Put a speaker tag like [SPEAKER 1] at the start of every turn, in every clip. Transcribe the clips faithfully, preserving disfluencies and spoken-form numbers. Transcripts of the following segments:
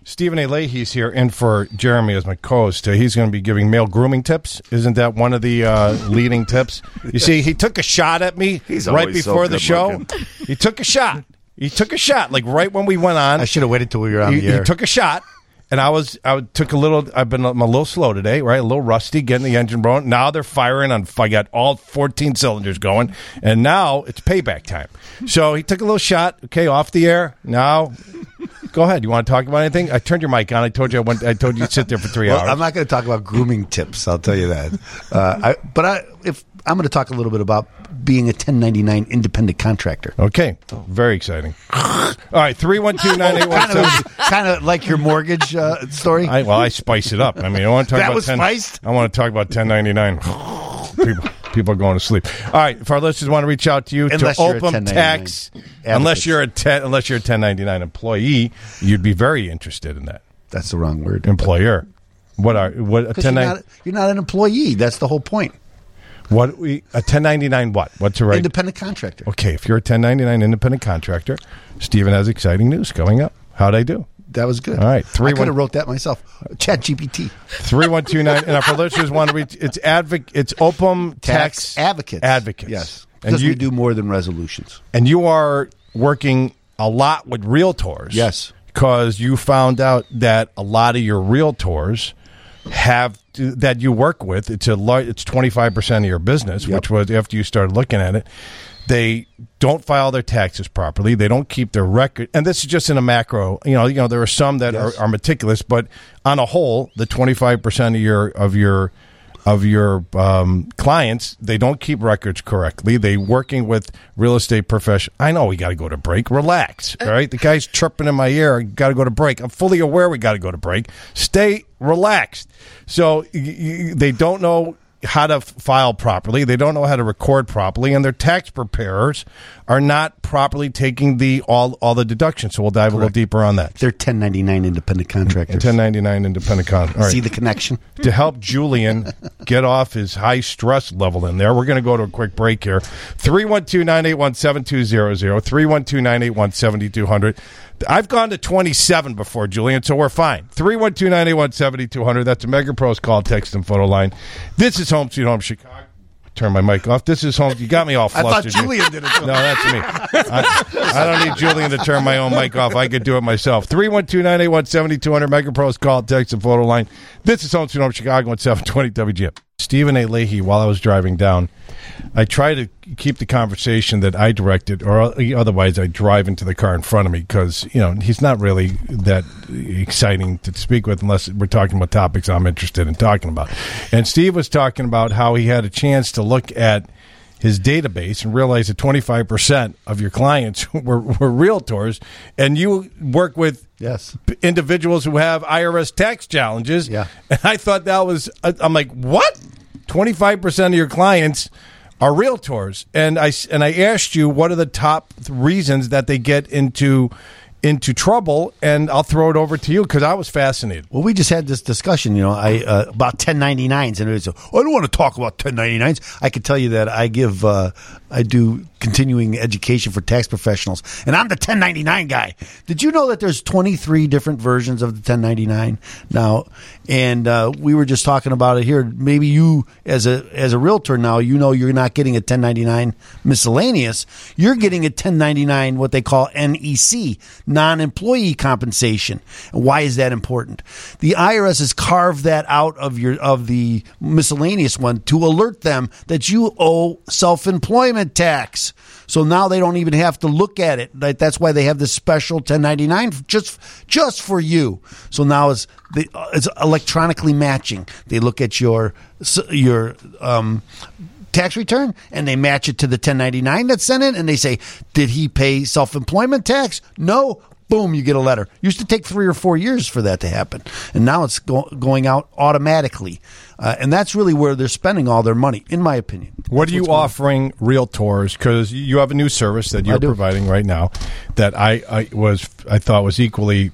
[SPEAKER 1] Stephen A. Leahy's here in for Jeremy as my co-host. Uh, he's going to be giving male grooming tips. Isn't that one of the uh, leading tips? You see, he took a shot at me
[SPEAKER 2] He's
[SPEAKER 1] right
[SPEAKER 2] always
[SPEAKER 1] before
[SPEAKER 2] so
[SPEAKER 1] the show.
[SPEAKER 2] good-looking.
[SPEAKER 1] He took a shot. He took a shot, like right when we went on.
[SPEAKER 3] I should have waited till we were on
[SPEAKER 1] he,
[SPEAKER 3] the air.
[SPEAKER 1] he took a shot, and I was I took a little. I've been I'm a little slow today, right? A little rusty, getting the engine rolling. Now they're firing on. I got all fourteen cylinders going, and now it's payback time. So he took a little shot. Okay, off the air now. Go ahead. You want to talk about anything? I turned your mic on. I told you I went. I told you to sit there for three
[SPEAKER 3] well,
[SPEAKER 1] hours.
[SPEAKER 3] I'm not going to talk about grooming tips. I'll tell you that. Uh, I, but I, if I'm going to talk a little bit about being a ten ninety-nine independent contractor.
[SPEAKER 1] Okay, very exciting. All right, three one two nine eight one seven.
[SPEAKER 3] Kind of like your mortgage uh, story.
[SPEAKER 1] I, well, I spice it up. I mean, I want to talk
[SPEAKER 3] That
[SPEAKER 1] about
[SPEAKER 3] was
[SPEAKER 1] ten,
[SPEAKER 3] spiced?
[SPEAKER 1] I want to talk about ten ninety-nine. people, people are going to sleep. All right, if our listeners want to reach out to you
[SPEAKER 3] Unless
[SPEAKER 1] to
[SPEAKER 3] you're a
[SPEAKER 1] Opum
[SPEAKER 3] ten ninety-nine
[SPEAKER 1] Tax, unless you're a ten, unless you're a ten ninety-nine employee, you'd be very interested in that.
[SPEAKER 3] That's the wrong word.
[SPEAKER 1] Employer. What are what a
[SPEAKER 3] 'Cause
[SPEAKER 1] ten
[SPEAKER 3] you're,
[SPEAKER 1] ninety-nine?
[SPEAKER 3] not, you're not an employee. That's the whole point.
[SPEAKER 1] What we a ten ninety-nine? What? What's the right?
[SPEAKER 3] Independent contractor.
[SPEAKER 1] Okay, if you're a ten ninety-nine independent contractor, Stephen has exciting news coming up. How'd I do?
[SPEAKER 3] That was good.
[SPEAKER 1] All right, three,
[SPEAKER 3] I could have
[SPEAKER 1] one-
[SPEAKER 3] wrote that myself. Chat G P T.
[SPEAKER 1] Three one two nine. And if our listeners want to reach, it's advoc. It's Opum Tax,
[SPEAKER 3] Tax advocates.
[SPEAKER 1] Advocates.
[SPEAKER 3] Yes.
[SPEAKER 1] And
[SPEAKER 3] Because
[SPEAKER 1] you
[SPEAKER 3] we do more than resolutions.
[SPEAKER 1] and you are working a lot with realtors.
[SPEAKER 3] Yes.
[SPEAKER 1] because you found out that a lot of your realtors have to, that you work with. It's a lar- it's twenty-five percent of your business,
[SPEAKER 3] Yep.
[SPEAKER 1] which was after you started looking at it. They don't file their taxes properly. They don't keep their record. And this is just in a macro. You know, you know, there are some that
[SPEAKER 3] Yes.
[SPEAKER 1] are, are meticulous, but on a whole, the twenty-five percent of your of your of your um, clients, they don't keep records correctly. They working with real estate professionals. I know we got to go to break. Relax, all right? The guy's chirping in my ear. Got to go to break. I'm fully aware we got to go to break. Stay relaxed. So y- y- they don't know how to f- file properly. They don't know how to record properly, and their tax preparers are not properly taking the all all the deductions. So we'll dive a little deeper on that.
[SPEAKER 3] They're ten ninety-nine independent contractors.
[SPEAKER 1] ten ninety-nine independent con. All right.
[SPEAKER 3] See the connection?
[SPEAKER 1] To help Julian get off his high stress level in there, we're going to go to a quick break here. three one two, nine eight one, seven two zero zero, three one two, nine eight one, seven two zero zero. I've gone to twenty-seven before, Julian, so we're fine. three one two, nine eight one, seven two zero zero. That's a Mega Pros call, text, and photo line. This is Home Sweet Home Chicago. Turn my mic off. This is Home. You got me all
[SPEAKER 3] I thought
[SPEAKER 1] flustered.
[SPEAKER 3] Julian did it.
[SPEAKER 1] No, that's me. I, I don't need Julian to turn my own mic off. I could do it myself. three one two, nine eight one, seven two zero zero. Mega Pros call, text, and photo line. This is Home Sweet Home Chicago at seven twenty W G M. Stephen A. Leahy, while I was driving down, I try to keep the conversation that I directed, or otherwise I drive into the car in front of me because, you know, he's not really that exciting to speak with unless we're talking about topics I'm interested in talking about. And Steve was talking about how he had a chance to look at his database and realize that twenty-five percent of your clients were, were realtors, and you work with
[SPEAKER 3] Yes.
[SPEAKER 1] individuals who have I R S tax challenges.
[SPEAKER 3] Yeah.
[SPEAKER 1] And I thought that was, I'm like, what? twenty-five percent of your clients are realtors. And I, and I asked you, what are the top reasons that they get into into trouble? And I'll throw it over to you because I was fascinated.
[SPEAKER 3] Well, we just had this discussion, you know, I uh, about ten ninety-nines, and it was, oh, I don't want to talk about ten ninety-nines. I can tell you that I give, uh, I do continuing education for tax professionals, and I'm the ten ninety-nine guy. Did you know that there's twenty-three different versions of the ten ninety-nine now? And uh, we were just talking about it here. Maybe you, as a as a realtor now, you know you're not getting a ten ninety-nine miscellaneous. You're getting a ten ninety-nine, what they call N E C, non-employee compensation. And why is that important? The I R S has carved that out of your of the miscellaneous one to alert them that you owe self-employment tax. So now they don't even have to look at it. Like, that's why they have this special ten ninety-nine just just for you. So now it's the, it's electronically matching. They look at your your um, tax return and they match it to the ten ninety-nine that's sent in, and they say, did he pay self-employment tax? No. Boom, you get a letter. Used to take three or four years for that to happen, and now it's go- going out automatically. Uh, and that's really where they're spending all their money, in my opinion.
[SPEAKER 1] What
[SPEAKER 3] That's
[SPEAKER 1] are you
[SPEAKER 3] what's going on.
[SPEAKER 1] offering realtors? Because you have a new service that you're
[SPEAKER 3] do.
[SPEAKER 1] providing right now that I, I was I thought was equally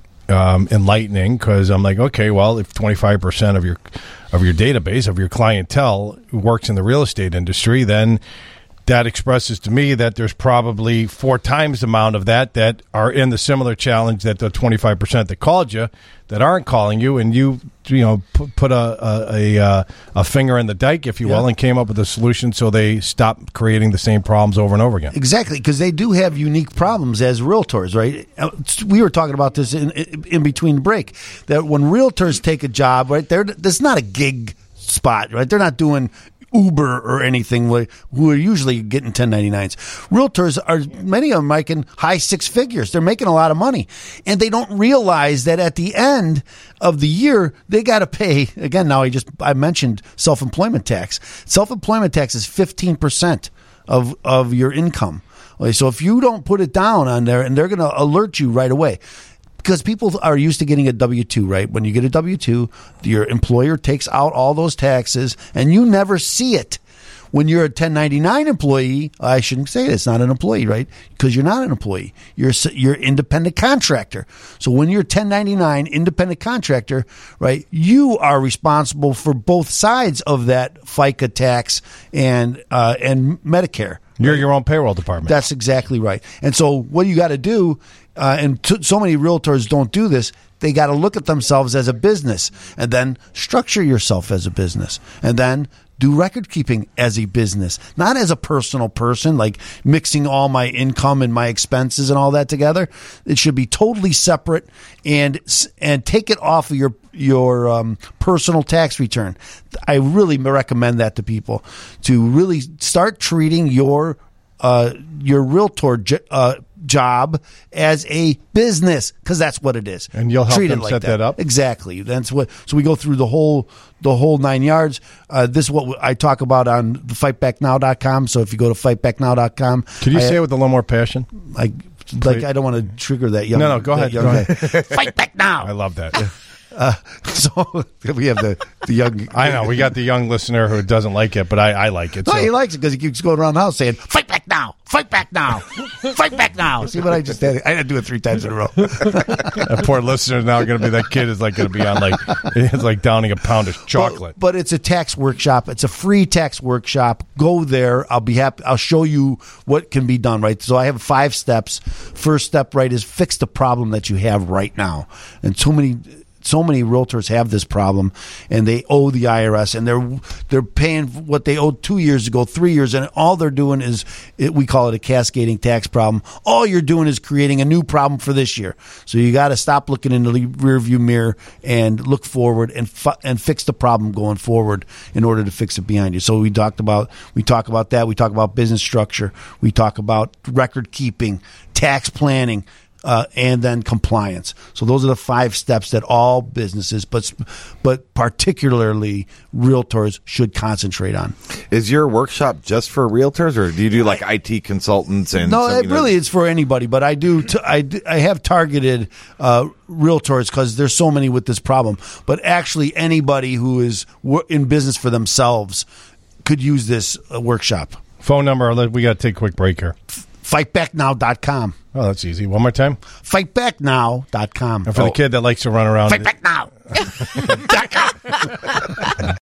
[SPEAKER 1] um, enlightening. Because I'm like, okay, well, if twenty-five percent of your of your database of your clientele works in the real estate industry, then that expresses to me that there's probably four times the amount of that that are in the similar challenge that the twenty-five percent that called you that aren't calling you, and you you know put, put a a, a uh, a finger in the dike, if you will,
[SPEAKER 3] Yeah.
[SPEAKER 1] and came up with a solution so they stop creating the same problems over and over again.
[SPEAKER 3] Exactly, because they do have unique problems as realtors, right? Uh, We were talking about this in, in between the break, that when realtors take a job, right, they're, this is not a gig spot, right? They're not doing Uber or anything, wh- who are usually getting ten ninety-nines. Realtors are, many of them making high six figures. They're making a lot of money. And they don't realize that at the end of the year, they got to pay, again, now I just, I mentioned self-employment tax. Self-employment tax is fifteen percent of, of your income. Okay, so if you don't put it down on there, and they're going to alert you right away. Because people are used to getting a W two, right? When you get a W two, your employer takes out all those taxes, and you never see it. When you're a ten ninety-nine employee, I shouldn't say it's not an employee, right? Because you're not an employee. You're you're independent contractor. So when you're ten ninety-nine independent contractor, right, you are responsible for both sides of that FICA tax and uh, and Medicare.
[SPEAKER 1] You're your own payroll department.
[SPEAKER 3] That's exactly right. And so what you got to do, uh, and t- so many realtors don't do this, they got to look at themselves as a business and then structure yourself as a business and then do record keeping as a business, not as a personal person, like mixing all my income and my expenses and all that together. It should be totally separate, and and take it off of your your um, personal tax return. I really recommend that to people, to really start treating your uh, your realtor jo- uh, job as a business, because that's what it is.
[SPEAKER 1] And you'll help
[SPEAKER 3] Treat
[SPEAKER 1] them
[SPEAKER 3] it like
[SPEAKER 1] set that up?
[SPEAKER 3] Exactly. That's what. So we go through the whole the whole nine yards. Uh, this is what I talk about on the fight back now dot com. So if you go to fight back now dot com,
[SPEAKER 1] Can you
[SPEAKER 3] I,
[SPEAKER 1] say it with a little more passion?
[SPEAKER 3] I, like I don't want to trigger that young.
[SPEAKER 1] No, no, go
[SPEAKER 3] that
[SPEAKER 1] ahead,
[SPEAKER 3] young
[SPEAKER 1] go
[SPEAKER 3] guy. Fight back now.
[SPEAKER 1] I love that.
[SPEAKER 3] Uh, so we have the the young.
[SPEAKER 1] I know. We got the young listener who doesn't like it, but I, I like it.
[SPEAKER 3] No,
[SPEAKER 1] So.
[SPEAKER 3] he likes it because he keeps going around the house saying, "Fight back now! Fight back now! Fight back now!" See what I just did? I had to do it three times in a row.
[SPEAKER 1] That poor listener is now going to be, that kid is like going to be on like, it's like downing a pound of chocolate.
[SPEAKER 3] But, but it's a tax workshop. It's a free tax workshop. Go there. I'll be happy. I'll show you what can be done, right? So I have five steps. First step, right, is fix the problem that you have right now. And too many... So many realtors have this problem, and they owe the I R S, and they're they're paying what they owed two years ago, three years, and all they're doing is, it, we call it a cascading tax problem. All you're doing is creating a new problem for this year. So you got to stop looking in the rearview mirror and look forward and fi- and fix the problem going forward in order to fix it behind you. So we talked about we talk about that. We talk about business structure. We talk about record keeping, tax planning. Uh, and then compliance. So those are the five steps that all businesses, but but particularly realtors, should concentrate on.
[SPEAKER 2] Is your workshop just for realtors, or do you do like I T consultants? And
[SPEAKER 3] No,
[SPEAKER 2] some,
[SPEAKER 3] it
[SPEAKER 2] you know,
[SPEAKER 3] really is for anybody. But I do, t- I, d- I have targeted uh, realtors because there's so many with this problem. But actually, anybody who is w- in business for themselves could use this uh, workshop.
[SPEAKER 1] Phone number, we got to take a quick break here.
[SPEAKER 3] fight back now dot com.
[SPEAKER 1] Oh, that's easy. One more time.
[SPEAKER 3] fight back now dot com.
[SPEAKER 1] And for
[SPEAKER 3] Oh.
[SPEAKER 1] the kid that likes to run around.
[SPEAKER 3] Fight back now.